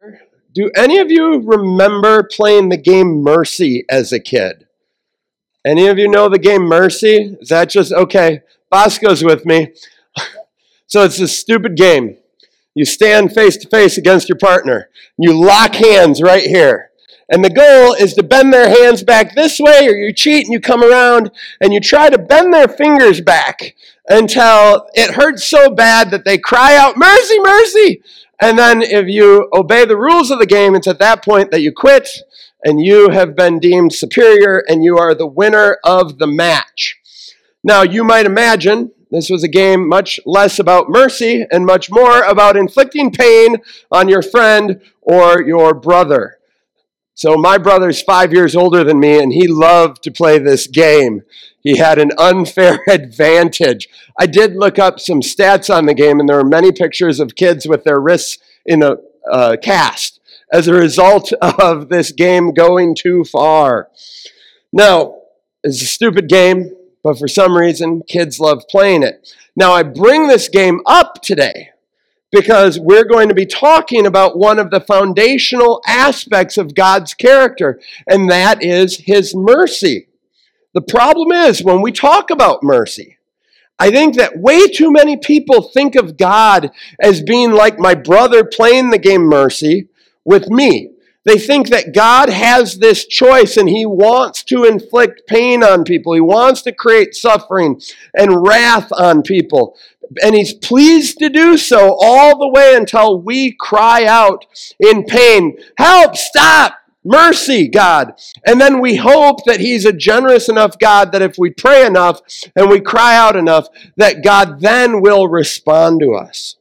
Do any of you remember playing the game Mercy as a kid? Any of you know the game Mercy? Is that just, okay, Bosco's with me. So it's this stupid game. You stand face to face against your partner. You lock hands right here. And the goal is to bend their hands back this way, or you cheat and you come around and you try to bend their fingers back until it hurts so bad that they cry out, "Mercy, mercy!" And then if you obey the rules of the game, it's at that point that you quit and you have been deemed superior and you are the winner of the match. Now, you might imagine this was a game much less about mercy and much more about inflicting pain on your friend or your brother. So my brother's 5 years older than me, and he loved to play this game. He had an unfair advantage. I did look up some stats on the game, and there were many pictures of kids with their wrists in a cast as a result of this game going too far. Now, it's a stupid game, but for some reason, kids love playing it. Now, I bring this game up today because we're going to be talking about one of the foundational aspects of God's character, and that is His mercy. The problem is, when we talk about mercy, I think that way too many people think of God as being like my brother playing the game Mercy with me. They think that God has this choice and He wants to inflict pain on people. He wants to create suffering and wrath on people. And He's pleased to do so all the way until we cry out in pain, "Help, stop, mercy, God." And then we hope that He's a generous enough God that if we pray enough and we cry out enough, that God then will respond to us.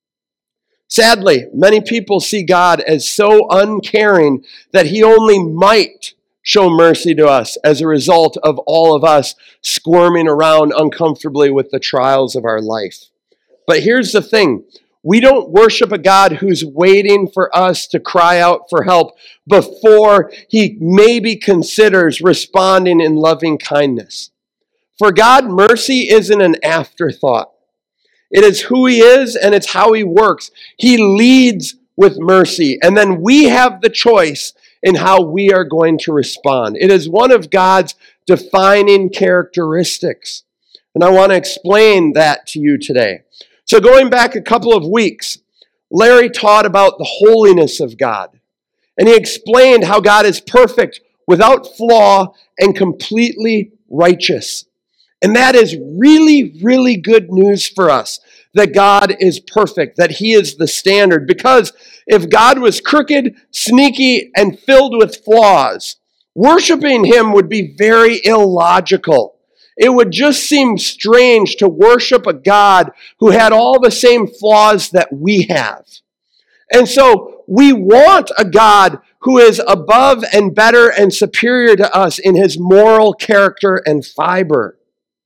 Sadly, many people see God as so uncaring that He only might show mercy to us as a result of all of us squirming around uncomfortably with the trials of our life. But here's the thing. We don't worship a God who's waiting for us to cry out for help before He maybe considers responding in loving kindness. For God, mercy isn't an afterthought. It is who He is and it's how He works. He leads with mercy, and then we have the choice in how we are going to respond. It is one of God's defining characteristics. And I want to explain that to you today. So going back a couple of weeks, Larry taught about the holiness of God. And he explained how God is perfect, without flaw, and completely righteous. And that is really, really good news for us, that God is perfect, that He is the standard. Because if God was crooked, sneaky, and filled with flaws, worshiping Him would be very illogical. It would just seem strange to worship a God who had all the same flaws that we have. And so we want a God who is above and better and superior to us in His moral character and fiber.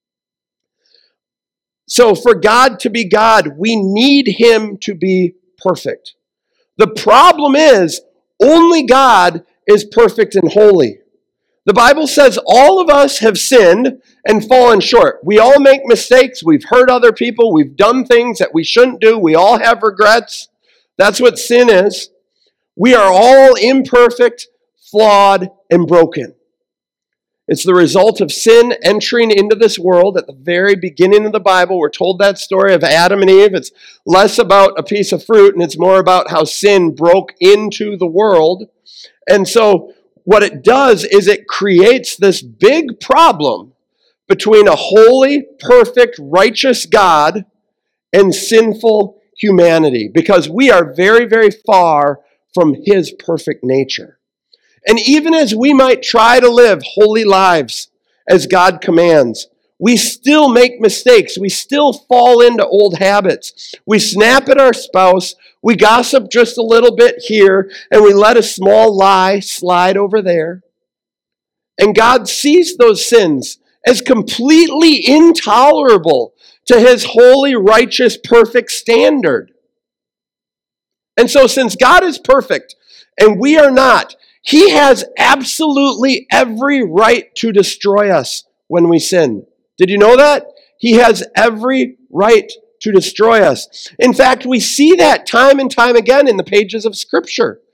So for God to be God, we need Him to be perfect. The problem is, only God is perfect and holy. The Bible says all of us have sinned and fallen short. We all make mistakes. We've hurt other people. We've done things that we shouldn't do. We all have regrets. That's what sin is. We are all imperfect, flawed, and broken. It's the result of sin entering into this world. At the very beginning of the Bible, we're told that story of Adam and Eve. It's less about a piece of fruit, and it's more about how sin broke into the world. And so what it does is it creates this big problem between a holy, perfect, righteous God and sinful humanity, because we are very, very far from His perfect nature. And even as we might try to live holy lives as God commands, we still make mistakes. We still fall into old habits. We snap at our spouse. We gossip just a little bit here, and we let a small lie slide over there. And God sees those sins as completely intolerable to His holy, righteous, perfect standard. And so since God is perfect and we are not, He has absolutely every right to destroy us when we sin. Did you know that? He has every right to destroy us. In fact, we see that time and time again in the pages of Scripture.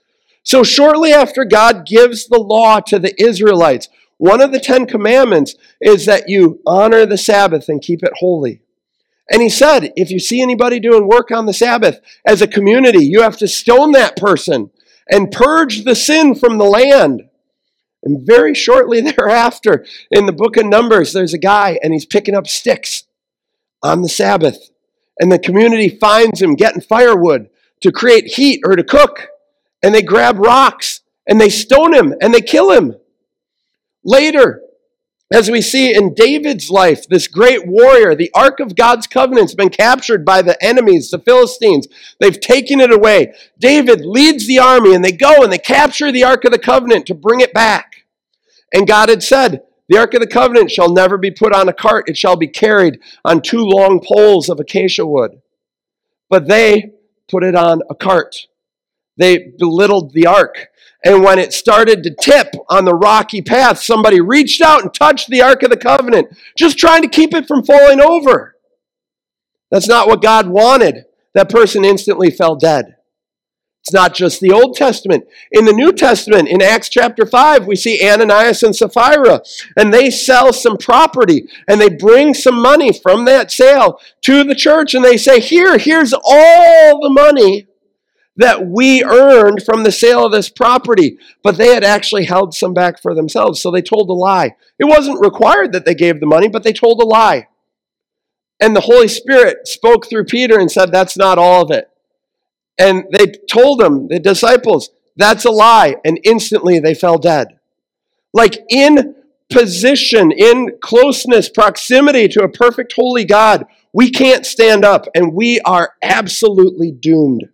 So shortly after God gives the law to the Israelites, one of the 10 commandments is that you honor the Sabbath and keep it holy. And he said, if you see anybody doing work on the Sabbath, as a community, you have to stone that person and purge the sin from the land. And very shortly thereafter, in the book of Numbers, there's a guy and he's picking up sticks on the Sabbath. And the community finds him getting firewood to create heat or to cook. And they grab rocks and they stone him and they kill him. Later, as we see in David's life, this great warrior, the Ark of God's Covenant has been captured by the enemies, the Philistines. They've taken it away. David leads the army and they go and they capture the Ark of the Covenant to bring it back. And God had said, the Ark of the Covenant shall never be put on a cart. It shall be carried on 2 long poles of acacia wood. But they put it on a cart. They belittled the ark. And when it started to tip on the rocky path, somebody reached out and touched the Ark of the Covenant, just trying to keep it from falling over. That's not what God wanted. That person instantly fell dead. It's not just the Old Testament. In the New Testament, in Acts chapter 5, we see Ananias and Sapphira, and they sell some property, and they bring some money from that sale to the church, and they say, here's all the money that we earned from the sale of this property. But they had actually held some back for themselves, so they told a lie. It wasn't required that they gave the money, but they told a lie. And the Holy Spirit spoke through Peter and said, that's not all of it. And they told him, the disciples, that's a lie. And instantly they fell dead. Like in position, in closeness, proximity to a perfect holy God, we can't stand up and we are absolutely doomed.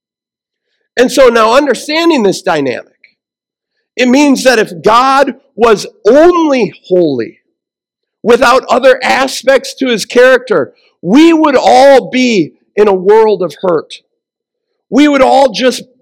And so now understanding this dynamic, it means that if God was only holy, without other aspects to his character, we would all be in a world of hurt. We would all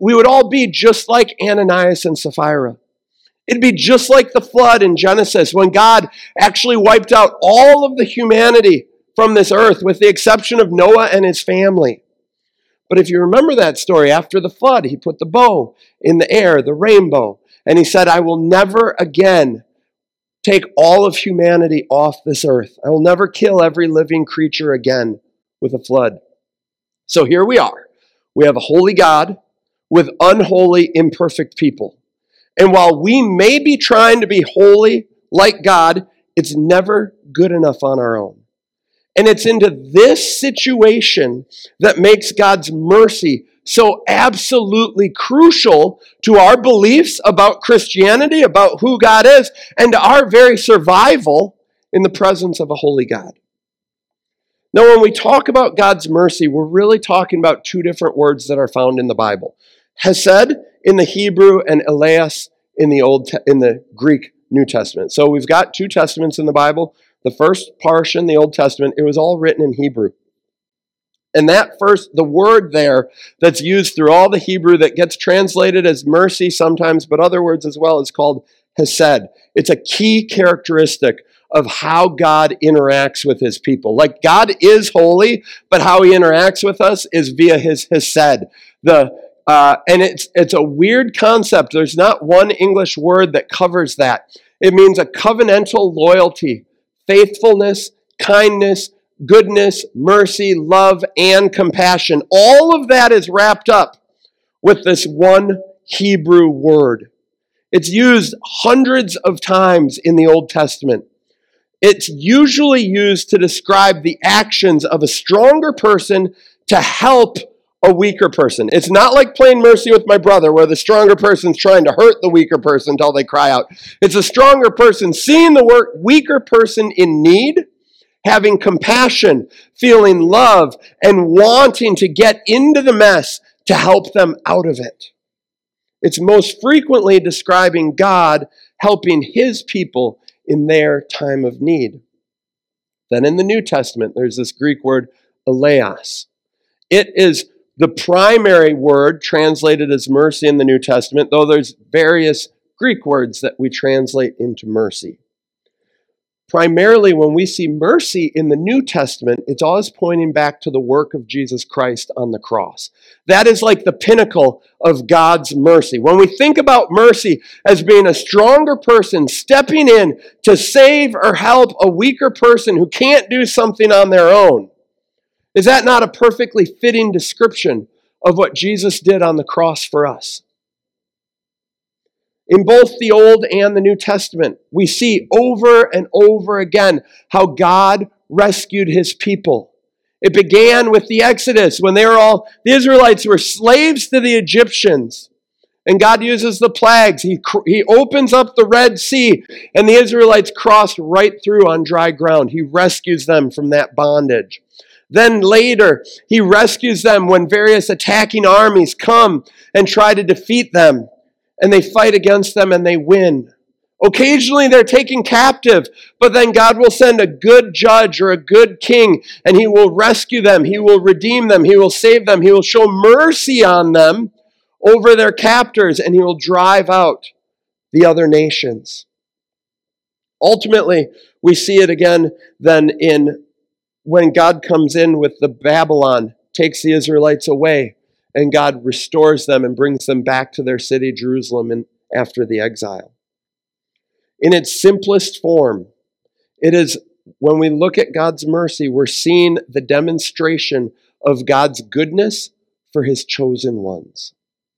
be just like Ananias and Sapphira. It'd be just like the flood in Genesis when God actually wiped out all of the humanity from this earth with the exception of Noah and his family. But if you remember that story, after the flood, he put the bow in the air, the rainbow, and he said, I will never again take all of humanity off this earth. I will never kill every living creature again with a flood. So here we are. We have a holy God with unholy, imperfect people. And while we may be trying to be holy like God, it's never good enough on our own. And it's into this situation that makes God's mercy so absolutely crucial to our beliefs about Christianity, about who God is, and to our very survival in the presence of a holy God. Now, when we talk about God's mercy, we're really talking about 2 different words that are found in the Bible. Hesed in the Hebrew and Elias in the Greek New Testament. So we've got 2 testaments in the Bible. The first portion, the Old Testament, it was all written in Hebrew. And the word there that's used through all the Hebrew that gets translated as mercy sometimes, but other words as well, is called hesed. It's a key characteristic of how God interacts with his people. Like God is holy, but how he interacts with us is via his hesed. And it's a weird concept. There's not one English word that covers that. It means a covenantal loyalty, faithfulness, kindness, goodness, mercy, love, and compassion. All of that is wrapped up with this one Hebrew word. It's used hundreds of times in the Old Testament. It's usually used to describe the actions of a stronger person to help a weaker person. It's not like playing mercy with my brother where the stronger person's trying to hurt the weaker person until they cry out. It's a stronger person seeing the weaker person in need, having compassion, feeling love, and wanting to get into the mess to help them out of it. It's most frequently describing God helping his people in their time of need. Then in the New Testament, there's this Greek word, eleos. It is the primary word translated as mercy in the New Testament, though there's various Greek words that we translate into mercy. primarily when we see mercy in the New Testament, it's always pointing back to the work of Jesus Christ on the cross. That is like the pinnacle of God's mercy. When we think about mercy as being a stronger person stepping in to save or help a weaker person who can't do something on their own, is that not a perfectly fitting description of what Jesus did on the cross for us? In both the Old and the New Testament, we see over and over again how God rescued his people. It began with the Exodus when the Israelites were slaves to the Egyptians. And God uses the plagues. He opens up the Red Sea, and the Israelites crossed right through on dry ground. He rescues them from that bondage. Then later, he rescues them when various attacking armies come and try to defeat them. And they fight against them and they win. Occasionally they're taken captive, but then God will send a good judge or a good king, and he will rescue them, he will redeem them, he will save them, he will show mercy on them over their captors, and he will drive out the other nations. Ultimately, we see it again then in when God comes in with the Babylon, takes the Israelites away, and God restores them and brings them back to their city, Jerusalem, after the exile. In its simplest form, it is when we look at God's mercy, we're seeing the demonstration of God's goodness for his chosen ones.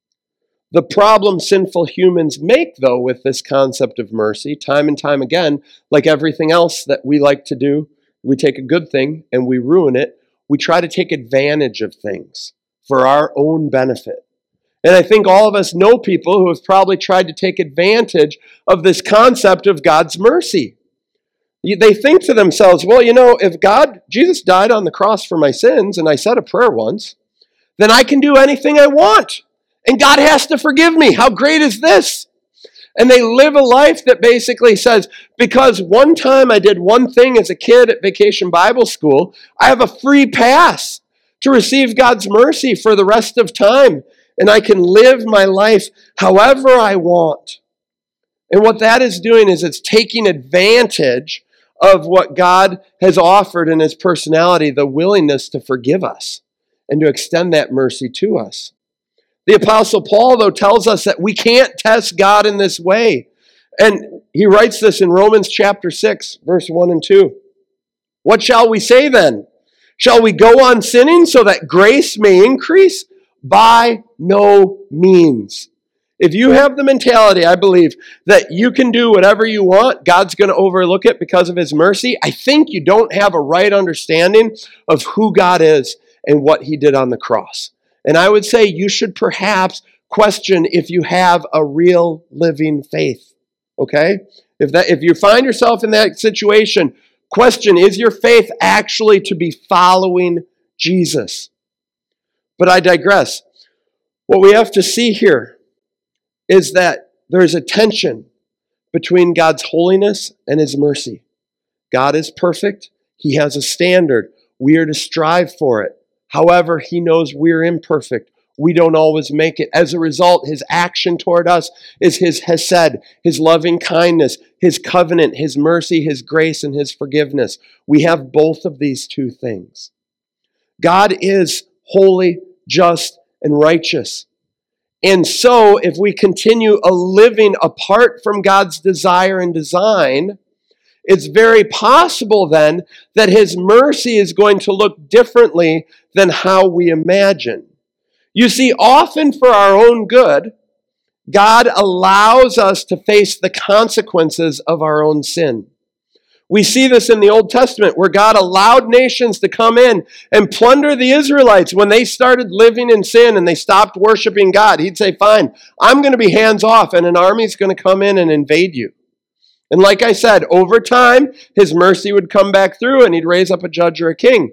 The problem sinful humans make, though, with this concept of mercy, time and time again, like everything else that we like to do, we take a good thing and we ruin it. We try to take advantage of things for our own benefit. And I think all of us know people who have probably tried to take advantage of this concept of God's mercy. They think to themselves, well, if Jesus died on the cross for my sins, and I said a prayer once, then I can do anything I want. And God has to forgive me. How great is this? And they live a life that basically says, because one time I did one thing as a kid at Vacation Bible School, I have a free pass to receive God's mercy for the rest of time. And I can live my life however I want. And what that is doing is it's taking advantage of what God has offered in his personality, the willingness to forgive us and to extend that mercy to us. The Apostle Paul, though, tells us that we can't test God in this way. And he writes this in Romans chapter 6, verse 1 and 2. What shall we say then? Shall we go on sinning so that grace may increase? By no means. If you have the mentality, I believe, that you can do whatever you want, God's going to overlook it because of his mercy, I think you don't have a right understanding of who God is and what he did on the cross. And I would say you should perhaps question if you have a real living faith. Okay? If you find yourself in that situation, question, is your faith actually to be following Jesus? But I digress. What we have to see here is that there's a tension between God's holiness and his mercy. God is perfect. He has a standard. We are to strive for it. However, he knows we're imperfect. We don't always make it. As a result, his action toward us is his hesed, his loving kindness, his covenant, his mercy, his grace, and his forgiveness. We have both of these two things. God is holy, just, and righteous. And so, if we continue living apart from God's desire and design, it's very possible then that his mercy is going to look differently than how we imagine. You see, often for our own good, God allows us to face the consequences of our own sin. We see this in the Old Testament where God allowed nations to come in and plunder the Israelites when they started living in sin and they stopped worshiping God. He'd say, fine, I'm going to be hands off and an army's going to come in and invade you. And like I said, over time, his mercy would come back through and he'd raise up a judge or a king.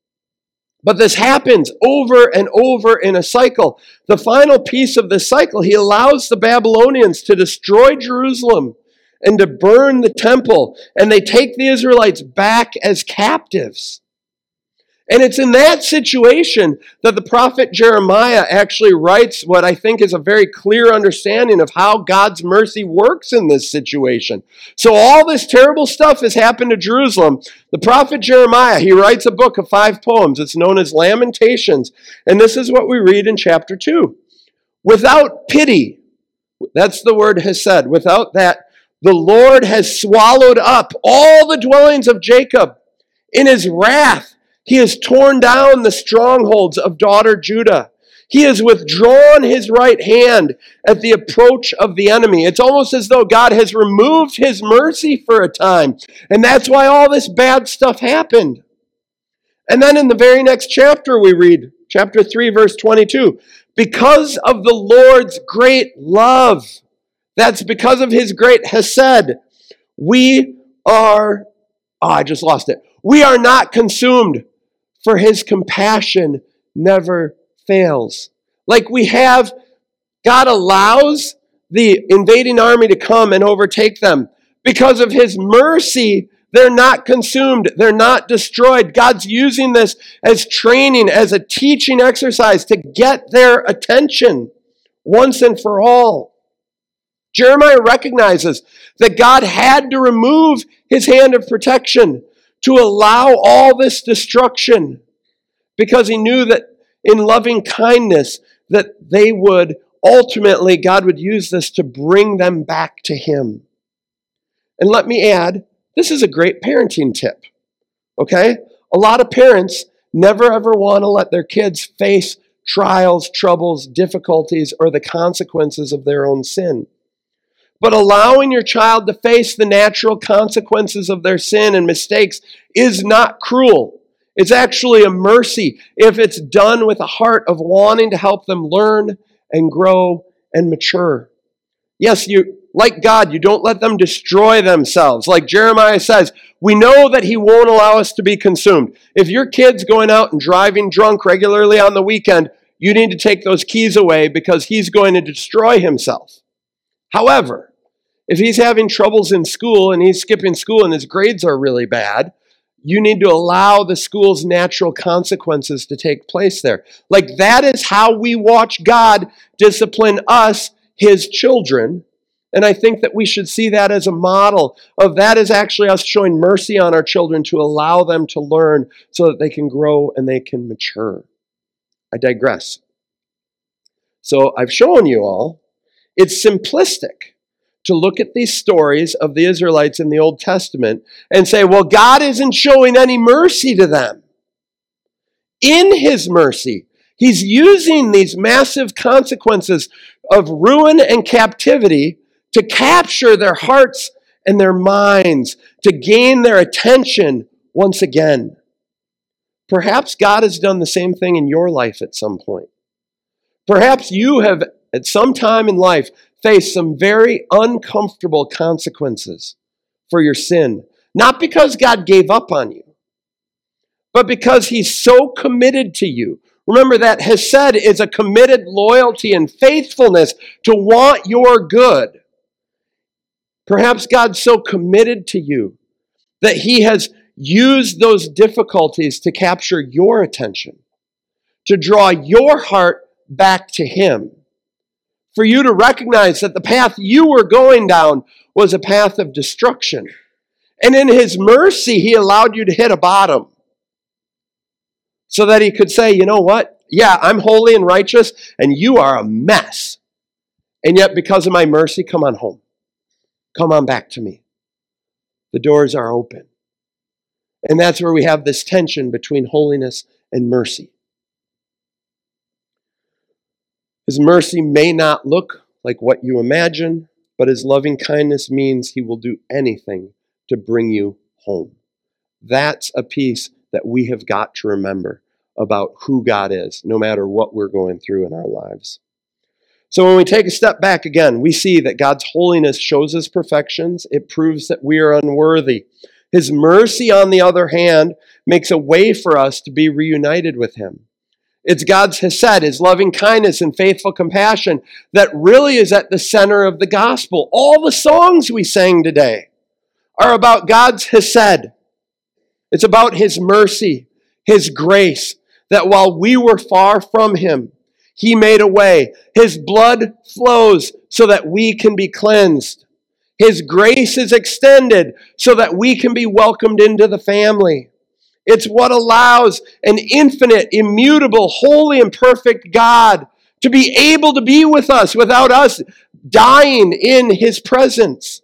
But this happens over and over in a cycle. The final piece of this cycle, he allows the Babylonians to destroy Jerusalem and to burn the temple. And they take the Israelites back as captives. And it's in that situation that the prophet Jeremiah actually writes what I think is a very clear understanding of how God's mercy works in this situation. So all this terrible stuff has happened to Jerusalem. The prophet Jeremiah, he writes a book of 5 poems. It's known as Lamentations. And this is what we read in chapter 2. Without pity, that's the word hesed, without that, the Lord has swallowed up all the dwellings of Jacob. In his wrath, he has torn down the strongholds of daughter Judah. He has withdrawn his right hand at the approach of the enemy. It's almost as though God has removed his mercy for a time. And that's why all this bad stuff happened. And then in the very next chapter we read, chapter 3, verse 22, because of the Lord's great love, that's because of his great hesed, we are not consumed, for his compassion never fails. Like God allows the invading army to come and overtake them. Because of his mercy, they're not consumed. They're not destroyed. God's using this as training, as a teaching exercise to get their attention once and for all. Jeremiah recognizes that God had to remove his hand of protection to allow all this destruction, because he knew that in loving kindness that they would ultimately, God would use this to bring them back to him. And let me add, this is a great parenting tip, okay? A lot of parents never ever want to let their kids face trials, troubles, difficulties, or the consequences of their own sin. But allowing your child to face the natural consequences of their sin and mistakes is not cruel. It's actually a mercy if it's done with a heart of wanting to help them learn and grow and mature. Yes, like God, you don't let them destroy themselves. Like Jeremiah says, we know that he won't allow us to be consumed. If your kid's going out and driving drunk regularly on the weekend, you need to take those keys away because he's going to destroy himself. However, if he's having troubles in school and he's skipping school and his grades are really bad, you need to allow the school's natural consequences to take place there. Like that is how we watch God discipline us, his children. And I think that we should see that as a model of that is actually us showing mercy on our children to allow them to learn so that they can grow and they can mature. I digress. So I've shown you all, it's simplistic to look at these stories of the Israelites in the Old Testament and say, well, God isn't showing any mercy to them. In his mercy, he's using these massive consequences of ruin and captivity to capture their hearts and their minds, to gain their attention once again. Perhaps God has done the same thing in your life at some point. Perhaps you have, at some time in life, face some very uncomfortable consequences for your sin. Not because God gave up on you, but because he's so committed to you. Remember that hesed is a committed loyalty and faithfulness to want your good. Perhaps God's so committed to you that he has used those difficulties to capture your attention, to draw your heart back to him. For you to recognize that the path you were going down was a path of destruction. And in his mercy, he allowed you to hit a bottom so that he could say, you know what? Yeah, I'm holy and righteous, and you are a mess. And yet, because of my mercy, come on home. Come on back to me. The doors are open. And that's where we have this tension between holiness and mercy. His mercy may not look like what you imagine, but his loving kindness means he will do anything to bring you home. That's a piece that we have got to remember about who God is, no matter what we're going through in our lives. So when we take a step back again, we see that God's holiness shows his perfections. It proves that we are unworthy. His mercy, on the other hand, makes a way for us to be reunited with him. It's God's hesed, his loving kindness and faithful compassion that really is at the center of the gospel. All the songs we sang today are about God's hesed. It's about his mercy, His grace, that while we were far from him, he made a way. His blood flows so that we can be cleansed. His grace is extended so that we can be welcomed into the family. It's what allows an infinite, immutable, holy, and perfect God to be able to be with us without us dying in his presence.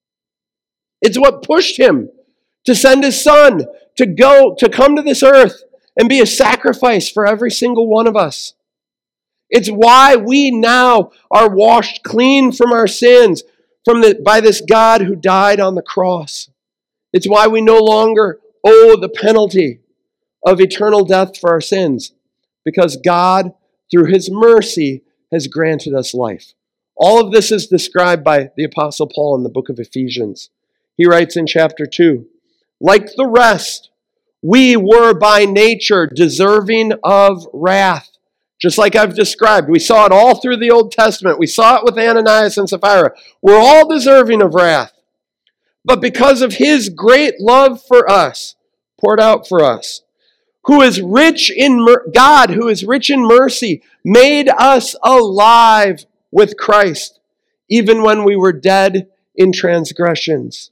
It's what pushed him to send his son to come to this earth and be a sacrifice for every single one of us. It's why we now are washed clean from our sins by this God who died on the cross. It's why we no longer owe the penalty of eternal death for our sins, because God, through his mercy, has granted us life. All of this is described by the Apostle Paul in the book of Ephesians. He writes in chapter 2, like the rest, we were by nature deserving of wrath. Just like I've described, we saw it all through the Old Testament. We saw it with Ananias and Sapphira. We're all deserving of wrath. But because of his great love for us, poured out for us, who is rich in God, who is rich in mercy, made us alive with Christ, even when we were dead in transgressions.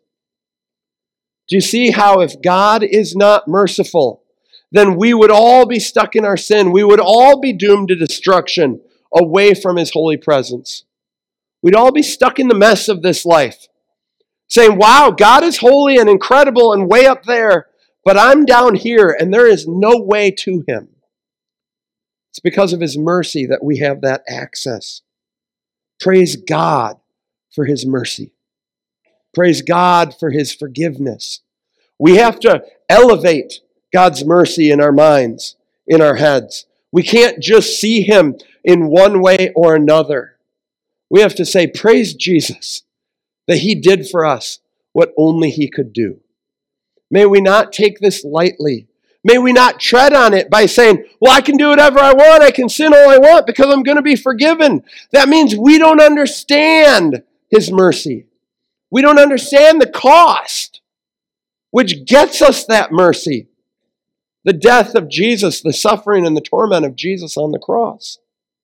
Do you see how if God is not merciful, then we would all be stuck in our sin. We would all be doomed to destruction away from his holy presence. We'd all be stuck in the mess of this life, saying, wow, God is holy and incredible and way up there, but I'm down here and there is no way to him. It's because of his mercy that we have that access. Praise God for his mercy. Praise God for his forgiveness. We have to elevate God's mercy in our minds, in our heads. We can't just see him in one way or another. We have to say, praise Jesus, that he did for us what only he could do. May we not take this lightly. May we not tread on it by saying, well, I can do whatever I want. I can sin all I want because I'm going to be forgiven. That means we don't understand his mercy. We don't understand the cost which gets us that mercy. The death of Jesus, the suffering and the torment of Jesus on the cross.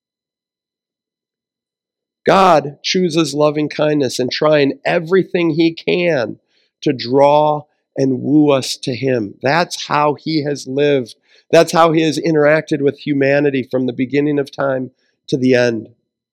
God chooses loving kindness and trying everything he can to draw and woo us to him. That's how he has lived. That's how he has interacted with humanity from the beginning of time to the end.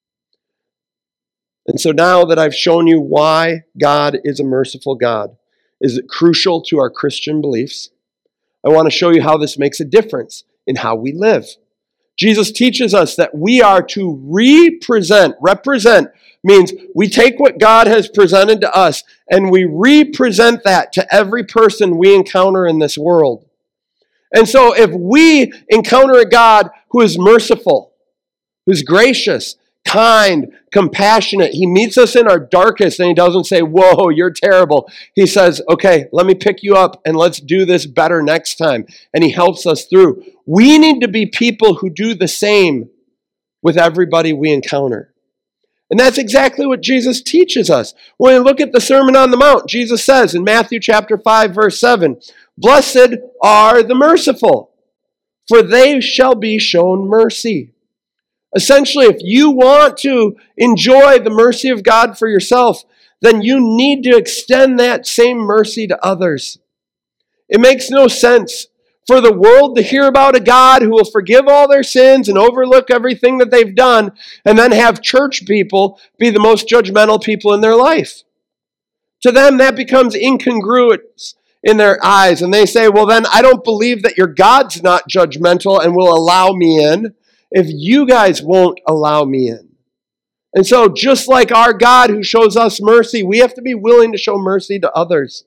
And so now that I've shown you why God is a merciful God, is it crucial to our Christian beliefs? I want to show you how this makes a difference in how we live. Jesus teaches us that we are to represent means we take what God has presented to us and we represent that to every person we encounter in this world. And so if we encounter a God who is merciful, who's gracious, kind, compassionate, he meets us in our darkest and he doesn't say, whoa, you're terrible. He says, okay, let me pick you up and let's do this better next time. And he helps us through. We need to be people who do the same with everybody we encounter. And that's exactly what Jesus teaches us. When we look at the Sermon on the Mount, Jesus says in Matthew chapter 5, verse 7, blessed are the merciful, for they shall be shown mercy. Essentially, if you want to enjoy the mercy of God for yourself, then you need to extend that same mercy to others. It makes no sense for the world to hear about a God who will forgive all their sins and overlook everything that they've done, and then have church people be the most judgmental people in their life. To them, that becomes incongruous in their eyes, and they say, well, then I don't believe that your God's not judgmental and will allow me in if you guys won't allow me in. And so just like our God who shows us mercy, we have to be willing to show mercy to others.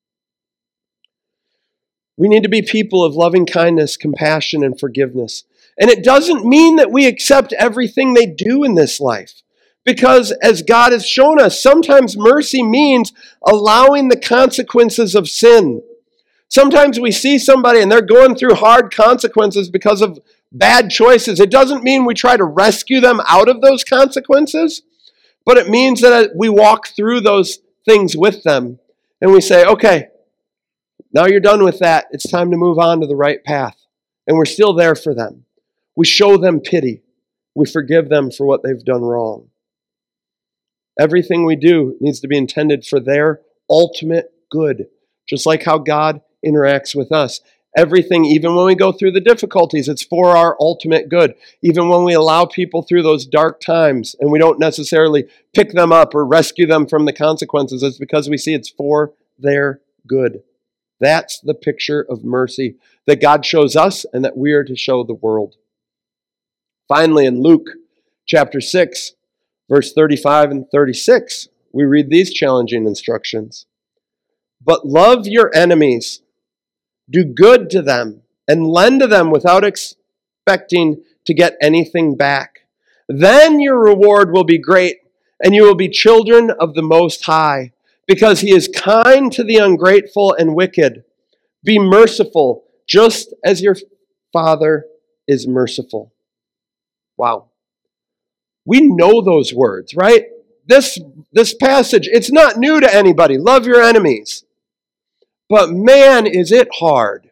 We need to be people of loving kindness, compassion, and forgiveness. And it doesn't mean that we accept everything they do in this life. Because as God has shown us, sometimes mercy means allowing the consequences of sin. Sometimes we see somebody and they're going through hard consequences because of bad choices. It doesn't mean we try to rescue them out of those consequences, but it means that we walk through those things with them and we say, okay, now you're done with that. It's time to move on to the right path. and we're still there for them. We show them pity. We forgive them for what they've done wrong. Everything we do needs to be intended for their ultimate good, just like how God interacts with us. Everything, even when we go through the difficulties, it's for our ultimate good. Even when we allow people through those dark times and we don't necessarily pick them up or rescue them from the consequences, it's because we see it's for their good. That's the picture of mercy that God shows us and that we are to show the world. Finally, in Luke chapter 6, verse 35 and 36, we read these challenging instructions. But love your enemies, do good to them, and lend to them without expecting to get anything back. Then your reward will be great, and you will be children of the Most High, because He is kind to the ungrateful and wicked. Be merciful, just as your Father is merciful. Wow. We know those words, right? This passage, it's not new to anybody. Love your enemies. But man, is it hard.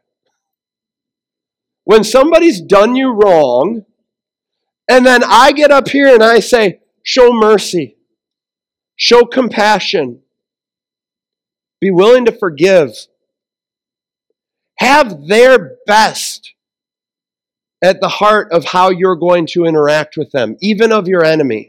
When somebody's done you wrong, and then I get up here and I say, show mercy, show compassion, be willing to forgive, have their best at the heart of how you're going to interact with them, even of your enemy.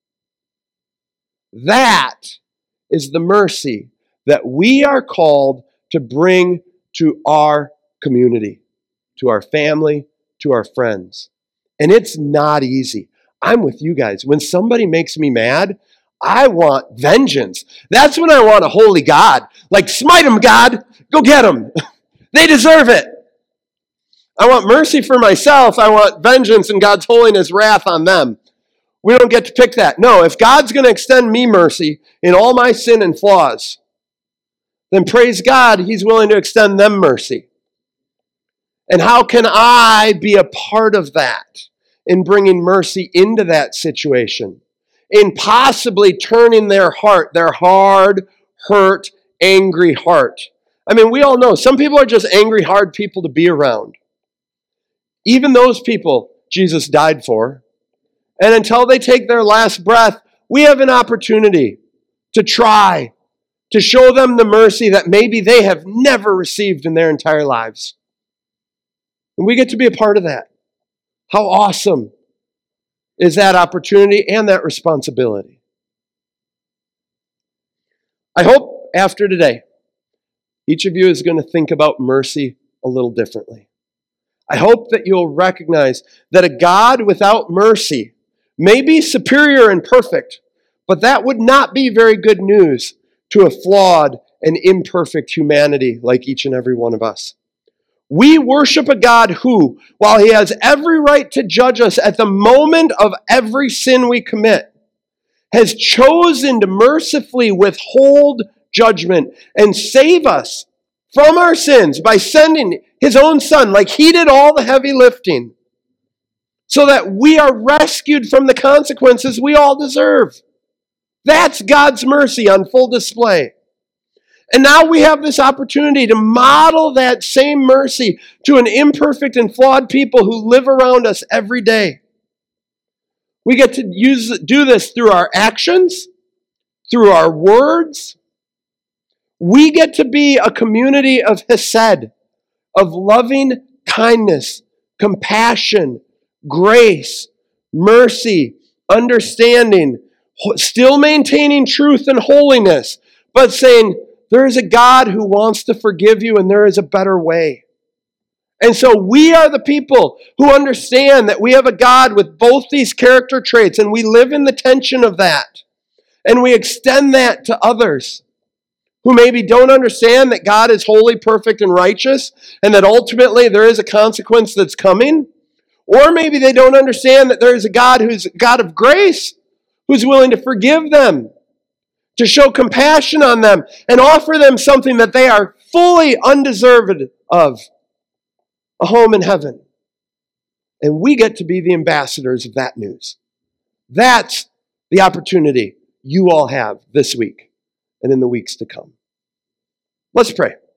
That is the mercy that we are called to bring to our community, to our family, to our friends. And it's not easy. I'm with you guys. When somebody makes me mad, I want vengeance. That's when I want a holy God. Like, smite them, God. Go get them. They deserve it. I want mercy for myself. I want vengeance and God's holiness, wrath on them. We don't get to pick that. No, if God's going to extend me mercy in all my sin and flaws, then praise God, He's willing to extend them mercy. And how can I be a part of that in bringing mercy into that situation? In possibly turning their heart, their hard, hurt, angry heart. I mean, we all know some people are just angry, hard people to be around. Even those people Jesus died for. And until they take their last breath, we have an opportunity to try to show them the mercy that maybe they have never received in their entire lives. And we get to be a part of that. How awesome is that opportunity and that responsibility? I hope after today, each of you is going to think about mercy a little differently. I hope that you'll recognize that a God without mercy may be superior and perfect, but that would not be very good news to a flawed and imperfect humanity like each and every one of us. We worship a God who, while He has every right to judge us at the moment of every sin we commit, has chosen to mercifully withhold judgment and save us from our sins by sending His own Son, like He did all the heavy lifting, so that we are rescued from the consequences we all deserve. That's God's mercy on full display. And now we have this opportunity to model that same mercy to an imperfect and flawed people who live around us every day. We get to do this through our actions, through our words. We get to be a community of hesed, of loving kindness, compassion, grace, mercy, understanding, still maintaining truth and holiness, but saying, there is a God who wants to forgive you and there is a better way. And so we are the people who understand that we have a God with both these character traits and we live in the tension of that. And we extend that to others who maybe don't understand that God is holy, perfect, and righteous and that ultimately there is a consequence that's coming. Or maybe they don't understand that there is a God who's a God of grace, who's willing to forgive them, to show compassion on them, and offer them something that they are fully undeserved of, a home in heaven. And we get to be the ambassadors of that news. That's the opportunity you all have this week and in the weeks to come. Let's pray.